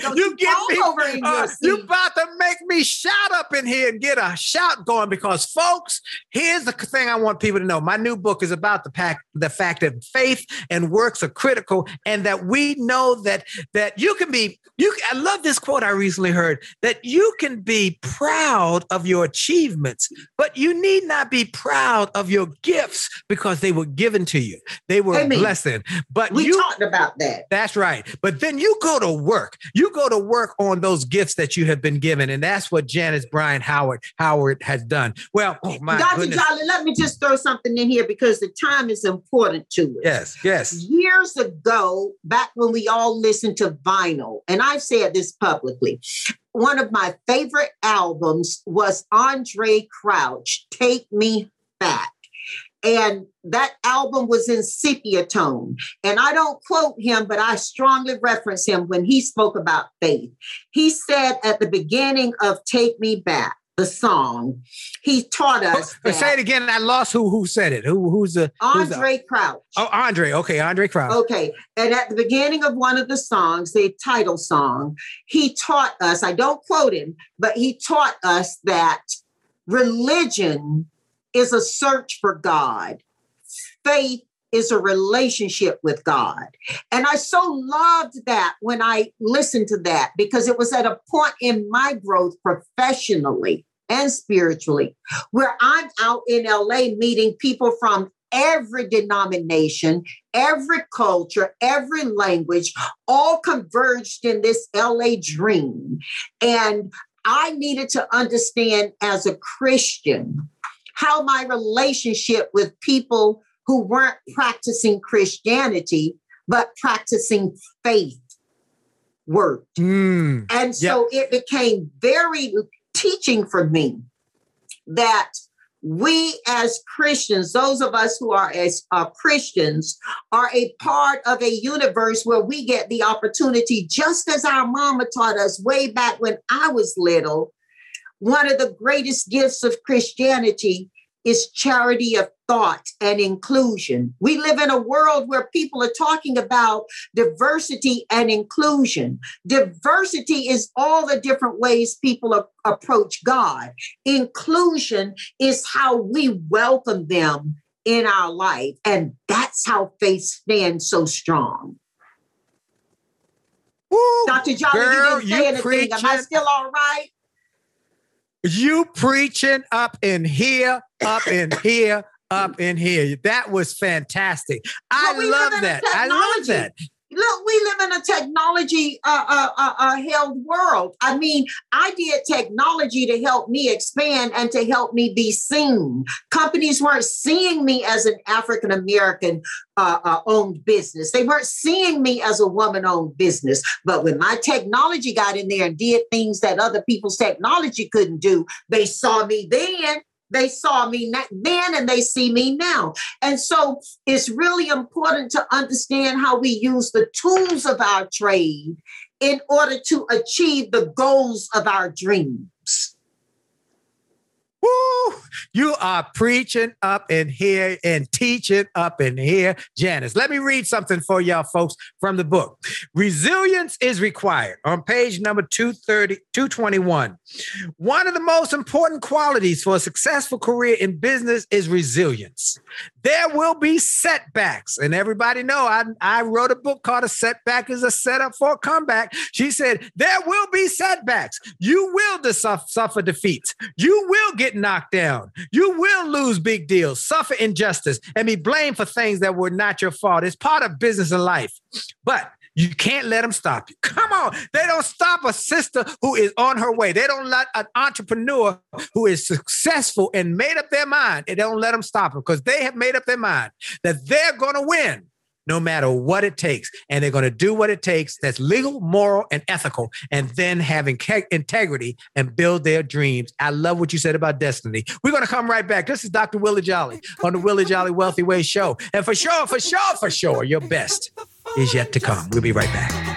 You about to make me shout up in here and get a shout going, because, folks, here's the thing I want people to know. My new book is about the fact that faith and works are critical, and that we know that you can be. I love this quote I recently heard, that you can be proud of your achievements, but you need not be proud of your gifts, because they were given to you. They were a blessing. But we talked about that. That's right. But then you go to work. You go to work on those gifts that you have been given. And that's what Janice Bryan Howard has done. Well, oh my Dr. goodness. Jolly, let me just throw something in here, because the time is important to us. Yes. Years ago, back when we all listened to vinyl, and I've said this publicly, one of my favorite albums was Andre Crouch, Take Me Back. And that album was in sepia tone. And I don't quote him, but I strongly reference him when he spoke about faith. He said at the beginning of Take Me Back, the song, he taught us. Say it again. I lost who said it. Who's Andre Crouch. Oh, Andre. Okay, Andre Crouch. Okay. And at the beginning of one of the songs, the title song, he taught us, I don't quote him, but he taught us that religion is a search for God. Faith is a relationship with God. And I so loved that when I listened to that, because it was at a point in my growth professionally and spiritually where I'm out in LA meeting people from every denomination, every culture, every language, all converged in this LA dream. And I needed to understand as a Christian how my relationship with people who weren't practicing Christianity, but practicing faith worked. And so it became very teaching for me that we as Christians, those of us who are Christians, are a part of a universe where we get the opportunity, just as our mama taught us way back when I was little. One of the greatest gifts of Christianity is charity of thought and inclusion. We live in a world where people are talking about diversity and inclusion. Diversity is all the different ways people approach God. Inclusion is how we welcome them in our life. And that's how faith stands so strong. Woo, Dr. Jolly, girl, you didn't say anything. preaching. Am I still all right? You preaching up in here, up in here, up in here. That was fantastic. I love that. I love that. Look, we live in a technology held world. I mean, I did technology to help me expand and to help me be seen. Companies weren't seeing me as an African-American owned business. They weren't seeing me as a woman-owned business. But when my technology got in there and did things that other people's technology couldn't do, they saw me then. They saw me then and they see me now. And so it's really important to understand how we use the tools of our trade in order to achieve the goals of our dreams. Woo! You are preaching up in here and teaching up in here, Janice. Let me read something for y'all folks from the book. Resilience is required on page number 221. One of the most important qualities for a successful career in business is resilience. There will be setbacks. And everybody know I wrote a book called A Setback is a Setup for a Comeback. She said, there will be setbacks. You will suffer defeats. You will get knocked down. You will lose big deals, suffer injustice, and be blamed for things that were not your fault. It's part of business and life. But you can't let them stop you. Come on. They don't stop a sister who is on her way. They don't let an entrepreneur who is successful and made up their mind. They don't let them stop them because they have made up their mind that they're going to win no matter what it takes. And they're going to do what it takes that's legal, moral, and ethical, and then have integrity and build their dreams. I love what you said about destiny. We're going to come right back. This is Dr. Willie Jolly on the Willie Jolly Wealthy Way Show. And for sure, your best is yet to come. We'll be right back.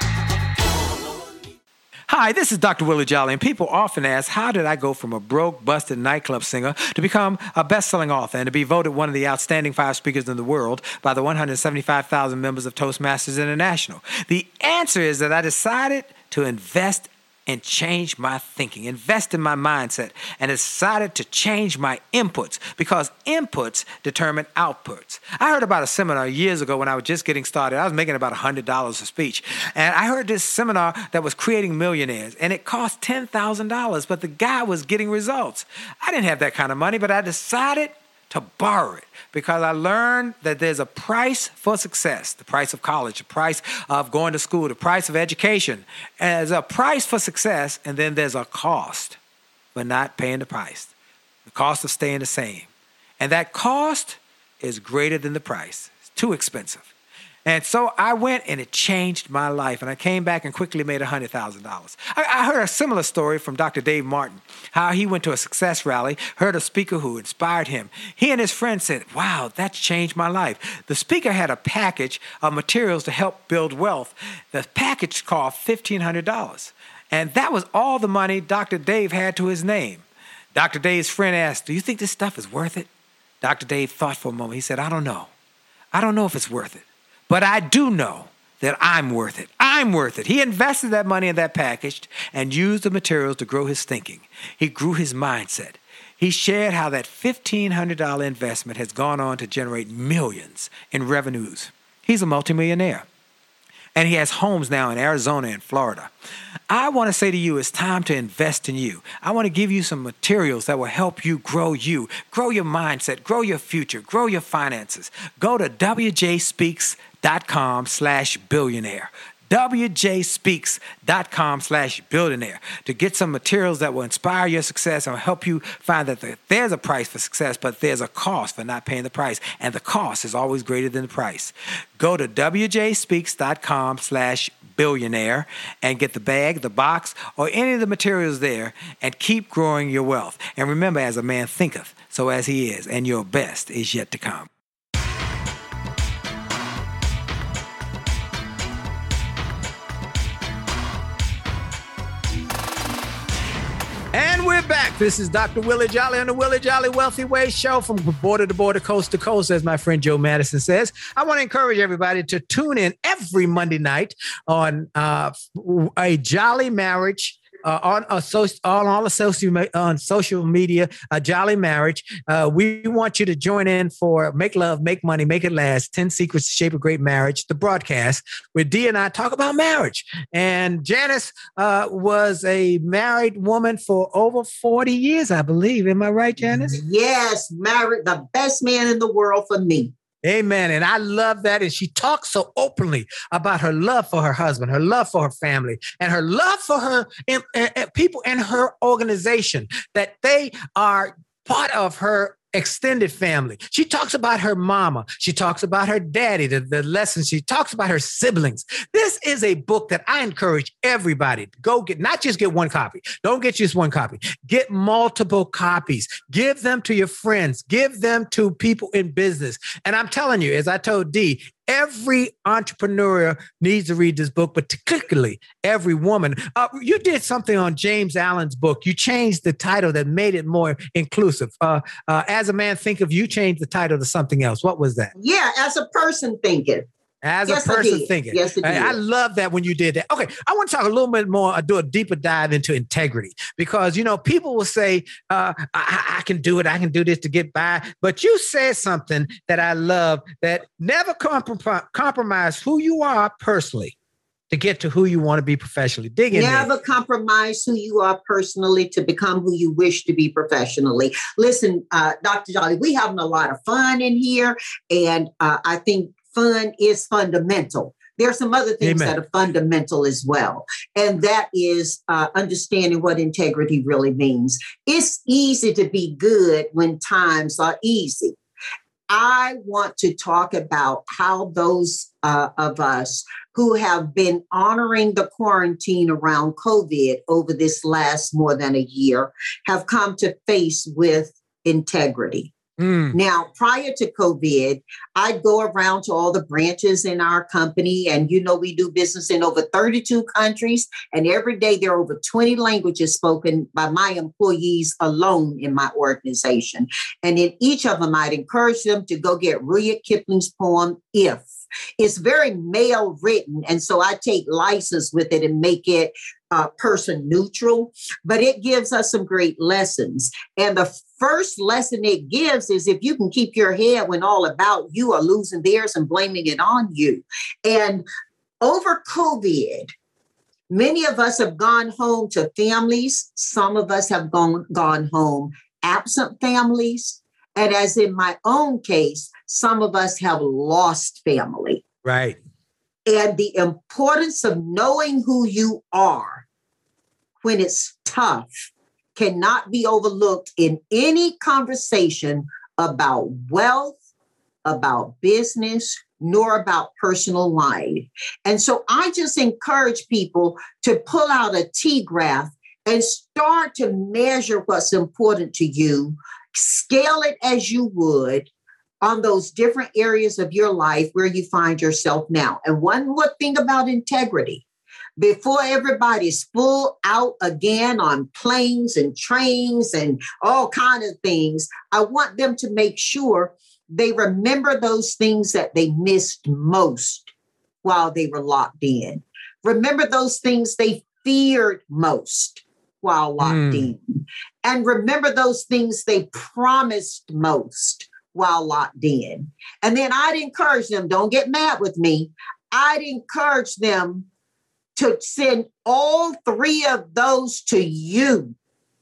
Hi, this is Dr. Willie Jolly, and people often ask, how did I go from a broke, busted nightclub singer to become a best-selling author and to be voted one of the outstanding 5 speakers in the world by the 175,000 members of Toastmasters International? The answer is that I decided to invest and change my thinking, invest in my mindset, and decided to change my inputs because inputs determine outputs. I heard about a seminar years ago when I was just getting started. I was making about $100 a speech. And I heard this seminar that was creating millionaires, and it cost $10,000, but the guy was getting results. I didn't have that kind of money, but I decided to borrow it because I learned that there's a price for success, the price of college, the price of going to school, the price of education. And there's a price for success, and then there's a cost for not paying the price, the cost of staying the same. And that cost is greater than the price. It's too expensive. And so I went and it changed my life. And I came back and quickly made $100,000. I heard a similar story from Dr. Dave Martin, how he went to a success rally, heard a speaker who inspired him. He and his friend said, wow, that's changed my life. The speaker had a package of materials to help build wealth. The package cost $1,500. And that was all the money Dr. Dave had to his name. Dr. Dave's friend asked, do you think this stuff is worth it? Dr. Dave thought for a moment. He said, I don't know. I don't know if it's worth it. But I do know that I'm worth it. I'm worth it. He invested that money in that package and used the materials to grow his thinking. He grew his mindset. He shared how that $1,500 investment has gone on to generate millions in revenues. He's a multimillionaire. And he has homes now in Arizona and Florida. I want to say to you, it's time to invest in you. I want to give you some materials that will help you, grow your mindset, grow your future, grow your finances. Go to wjspeaks.com/billionaire. wjspeaks.com/billionaire to get some materials that will inspire your success and help you find that there's a price for success, but there's a cost for not paying the price. And the cost is always greater than the price. Go to wjspeaks.com/billionaire and get the bag, the box, or any of the materials there and keep growing your wealth. And remember, as a man thinketh, so as he is, and your best is yet to come. And we're We're back. This is Dr. Willie Jolly on the Willie Jolly Wealthy Way Show from border to border, coast to coast, as my friend Joe Madison says. I want to encourage everybody to tune in every Monday night on a Jolly Marriage. On social media, a Jolly Marriage. We want you to join in for Make Love, Make Money, Make It Last, 10 Secrets to Shape a Great Marriage, the broadcast where Dee and I talk about marriage. And Janice was a married woman for over 40 years, I believe. Am I right, Janice? Yes, married, the best man in the world for me. Amen. And I love that. And she talks so openly about her love for her husband, her love for her family, and her love for her people in her organization, that they are part of her extended family. She talks about her mama. She talks about her daddy, the lessons. She talks about her siblings. This is a book that I encourage everybody to go get, not just get one copy. Don't get just one copy. Get multiple copies. Give them to your friends. Give them to people in business. And I'm telling you, as I told Dee, every entrepreneur needs to read this book, but particularly every woman. You did something on James Allen's book. You changed the title that made it more inclusive. As a Man Thinketh, you changed the title to something else. What was that? Yeah, As a Person Thinketh. As a person thinking. Yes, it did. I love that when you did that. Okay, I want to talk a little bit more, do a deeper dive into integrity, because, you know, people will say, I can do it. I can do this to get by. But you said something that I love, that never compromise who you are personally to get to who you want to be professionally. Dig in Never compromise who you are personally to become who you wish to be professionally. Listen, Dr. Jolly, we having a lot of fun in here. And I think fun is fundamental. There are some other things that are fundamental as well. And that is understanding what integrity really means. It's easy to be good when times are easy. I want to talk about how those of us who have been honoring the quarantine around COVID over this last more than a year have come to face with integrity. Now, prior to COVID, I'd go around to all the branches in our company, and you know, we do business in over 32 countries, and every day there are over 20 languages spoken by my employees alone in my organization. And in each of them, I'd encourage them to go get Rudyard Kipling's poem, If. It's very male written, and so I take license with it and make it person neutral, but it gives us some great lessons. And the first lesson it gives is if you can keep your head when all about you are losing theirs and blaming it on you. And over COVID, many of us have gone home to families. Some of us have gone home absent families. And as in my own case, some of us have lost family. Right. And the importance of knowing who you are when it's tough cannot be overlooked in any conversation about wealth, about business, nor about personal life. And so I just encourage people to pull out a T-graph and start to measure what's important to you, scale it as you would on those different areas of your life where you find yourself now. And one more thing about integrity. Before everybody's full out again on planes and trains and all kinds of things, I want them to make sure they remember those things that they missed most while they were locked in. Remember those things they feared most while locked in. And remember those things they promised most while locked in. And then I'd encourage them, don't get mad with me, I'd encourage them to send all three of those to you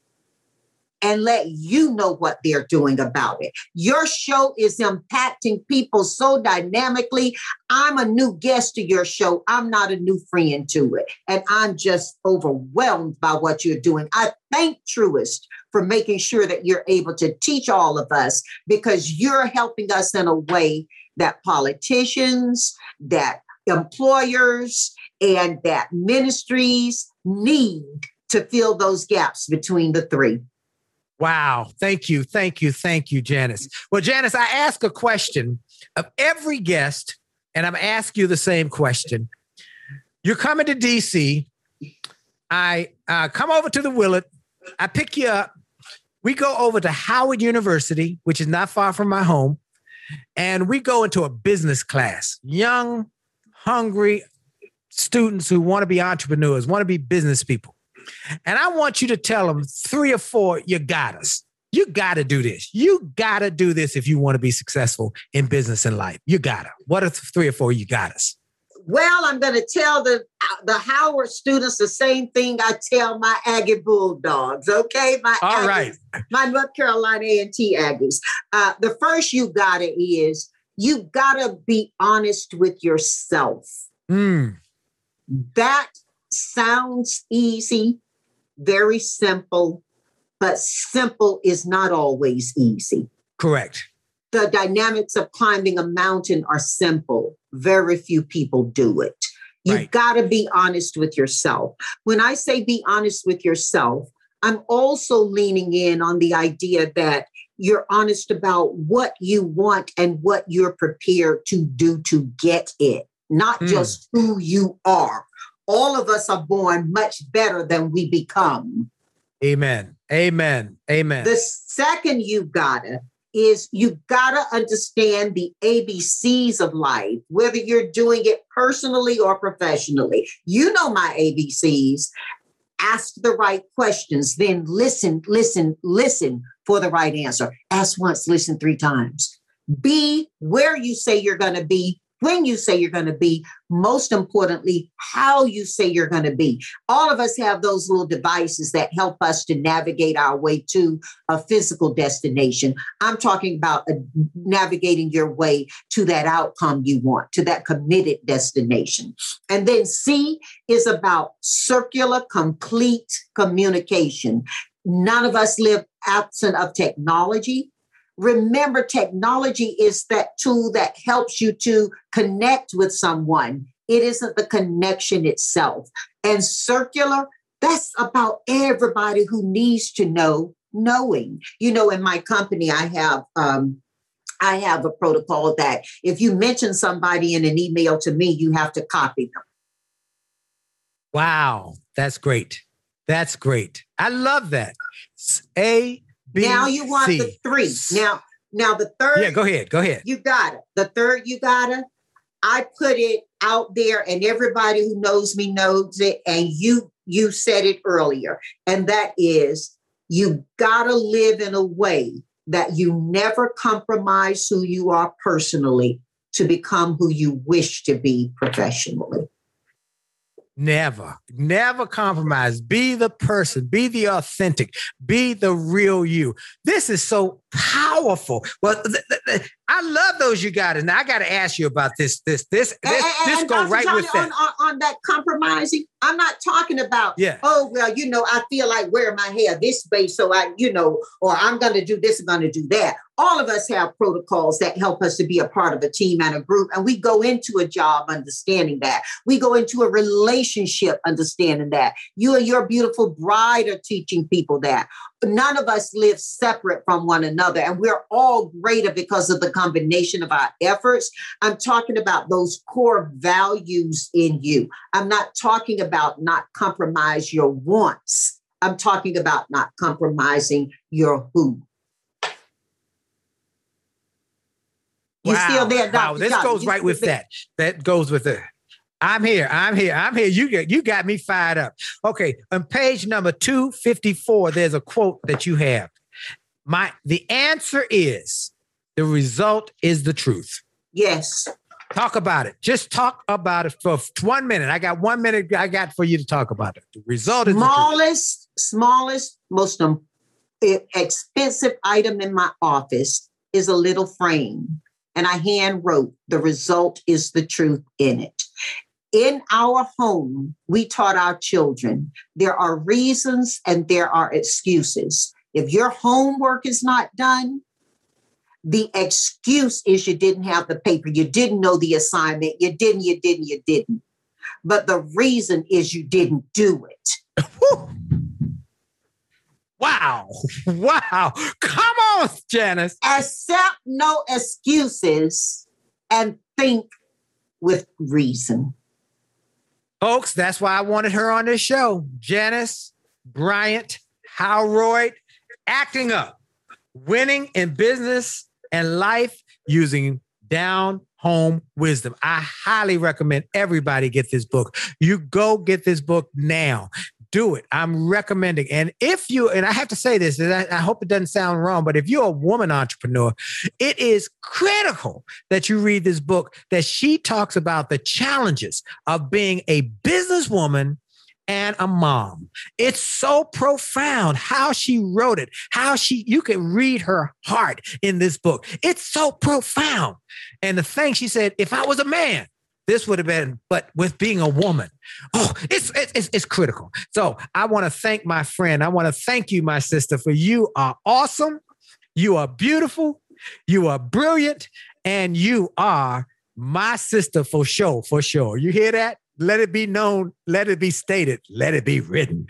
and let you know what they're doing about it. Your show is impacting people so dynamically. I'm a new guest to your show. I'm not a new friend to it. And I'm just overwhelmed by what you're doing. I thank Truist for making sure that you're able to teach all of us, because you're helping us in a way that politicians, that employers, and that ministries need to fill those gaps between the three. Wow. Thank you. Thank you. Thank you, Janice. Well, Janice, I ask a question of every guest, and I'm asking you the same question. You're coming to DC. I come over to the Willett I pick you up. We go over to Howard University, which is not far from my home, and we go into a business class. Young, hungry students who want to be entrepreneurs, want to be business people. And I want you to tell them 3 or 4, you got us. You got to do this. You got to do this if you want to be successful in business and life. You got to. What are 3 or 4 you got us? Well, I'm going to tell the Howard students the same thing I tell my Aggie Bulldogs, okay? All right. My North Carolina A&T Aggies. The first you got to is you got to be honest with yourself. That sounds easy, very simple, but simple is not always easy. Correct. The dynamics of climbing a mountain are simple. Very few people do it. You've got to be honest with yourself. When I say be honest with yourself, I'm also leaning in on the idea that you're honest about what you want and what you're prepared to do to get it, not just who you are. All of us are born much better than we become. Amen. Amen. Amen. The second you gotta understand the ABCs of life, whether you're doing it personally or professionally. You know my ABCs. Ask the right questions, then listen for the right answer. Ask once, listen 3 times. Be where you say you're going to be, when you say you're going to be, most importantly, how you say you're going to be. All of us have those little devices that help us to navigate our way to a physical destination. I'm talking about navigating your way to that outcome you want, to that committed destination. And then C is about circular, complete communication. None of us live absent of technology. Remember, technology is that tool that helps you to connect with someone. It isn't the connection itself. And circular, that's about everybody who needs to know knowing. You know, in my company, I have a protocol that if you mention somebody in an email to me, you have to copy them. Wow, that's great. That's great. I love that. A, B, now you want C. the 3. Now the third. Yeah, go ahead. You got it. The third, you got it. I put it out there, and everybody who knows me knows it. And you said it earlier, and that is you gotta live in a way that you never compromise who you are personally to become who you wish to be professionally. Never compromise. Be the person, be the authentic, be the real you. This is so powerful. Well, I love those you got. And I got to ask you about this go right Johnny, with that. On that compromising, I'm not talking about, I feel like wearing my hair this way. So or I'm going to do this, I'm going to do that. All of us have protocols that help us to be a part of a team and a group. And we go into a job understanding that. We go into a relationship understanding that. You and your beautiful bride are teaching people that. None of us live separate from one another. And we're all greater because of the combination of our efforts. I'm talking about those core values in you. I'm not talking about not compromise your wants. I'm talking about not compromising your who. You still there, Dr. Wow, this Johnny. goes right with that. That goes with it. I'm here. You got me fired up. Okay, on page number 254, there's a quote that you have. The answer is the result is the truth. Yes. Talk about it. Just talk about it for 1 minute. I got 1 minute I got for you to talk about it. The result is smallest, most expensive item in my office is a little frame. And I hand wrote, the result is the truth in it. In our home, we taught our children there are reasons and there are excuses. If your homework is not done, the excuse is you didn't have the paper. You didn't know the assignment. You didn't. But the reason is you didn't do it. Wow. Come on, Janice. Accept no excuses and think with reason. Folks, that's why I wanted her on this show. Janice Bryant Howroyd, Acting Up, Winning in Business and Life Using Down Home Wisdom. I highly recommend everybody get this book. You go get this book now. Do it. I'm recommending. And and I have to say this, and I hope it doesn't sound wrong, but if you're a woman entrepreneur, it is critical that you read this book, that she talks about the challenges of being a businesswoman and a mom. It's so profound how she wrote it, you can read her heart in this book. It's so profound. And the thing she said, if I was a man, this would have been, but with being a woman, it's critical. So I want to thank my friend. I want to thank you, my sister, for you are awesome. You are beautiful. You are brilliant. And you are my sister for sure, for sure. You hear that? Let it be known. Let it be stated. Let it be written.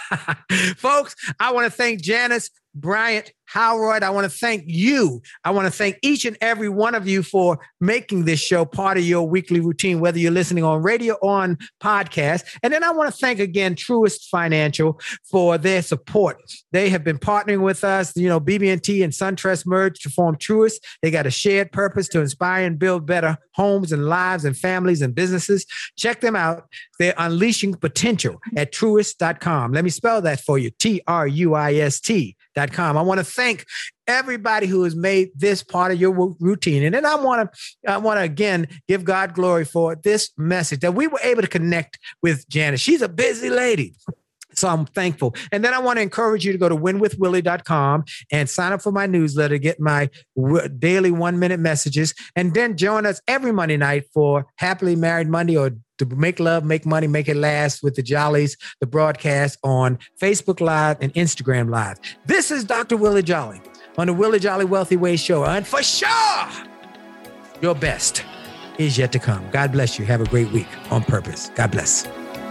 Folks, I want to thank Janice Bryant Howroyd. I want to thank you. I want to thank each and every one of you for making this show part of your weekly routine, whether you're listening on radio or on podcast. And then I want to thank again Truist Financial for their support. They have been partnering with us. BB&T and SunTrust merged to form Truist. They got a shared purpose to inspire and build better homes and lives and families and businesses. Check them out. They're unleashing potential at Truist.com. Let me spell that for you. Truist.com. I want to thank everybody who has made this part of your routine. And then I want to again give God glory for this message that we were able to connect with Janice. She's a busy lady. So I'm thankful. And then I want to encourage you to go to winwithwillie.com and sign up for my newsletter, get my daily 1-minute messages, and then join us every Monday night for Happily Married Monday, or to make love, make money, make it last with the Jollies, the broadcast on Facebook Live and Instagram Live. This is Dr. Willie Jolly on the Willie Jolly Wealthy Way Show. And for sure, your best is yet to come. God bless you. Have a great week on purpose. God bless.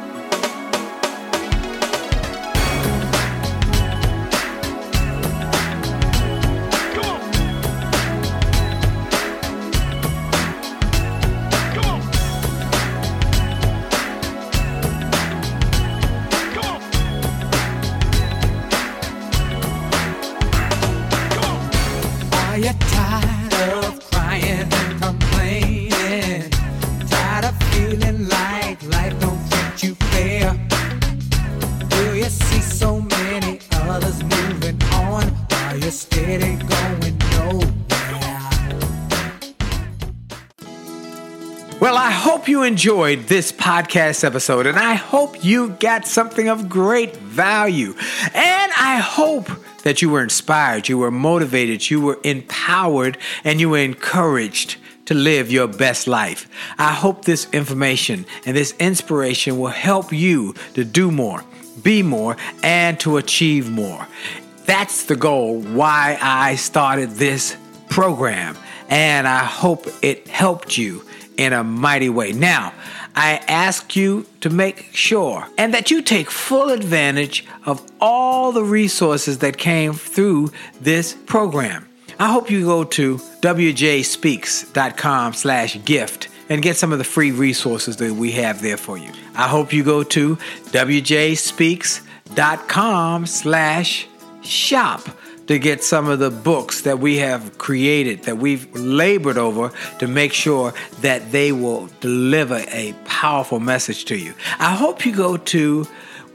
Well, I hope you enjoyed this podcast episode, and I hope you got something of great value. And I hope that you were inspired, you were motivated, you were empowered, and you were encouraged to live your best life. I hope this information and this inspiration will help you to do more, be more, and to achieve more. That's the goal why I started this program, and I hope it helped you in a mighty way. Now, I ask you to make sure and that you take full advantage of all the resources that came through this program. I hope you go to wjspeaks.com/gift and get some of the free resources that we have there for you. I hope you go to wjspeaks.com/shop to get some of the books that we have created, that we've labored over to make sure that they will deliver a powerful message to you. I hope you go to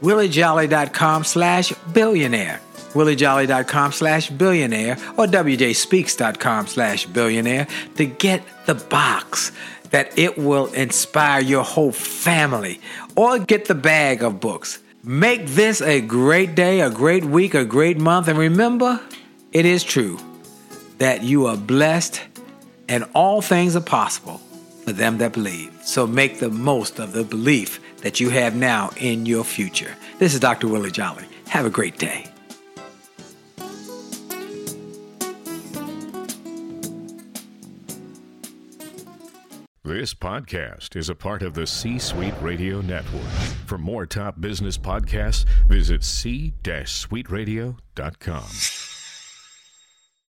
williejolly.com/billionaire, williejolly.com/billionaire, or wjspeaks.com/billionaire to get the box that it will inspire your whole family, or get the bag of books. Make this a great day, a great week, a great month. And remember, it is true that you are blessed and all things are possible for them that believe. So make the most of the belief that you have now in your future. This is Dr. Willie Jolly. Have a great day. This podcast is a part of the C-Suite Radio Network. For more top business podcasts, visit c-suiteradio.com.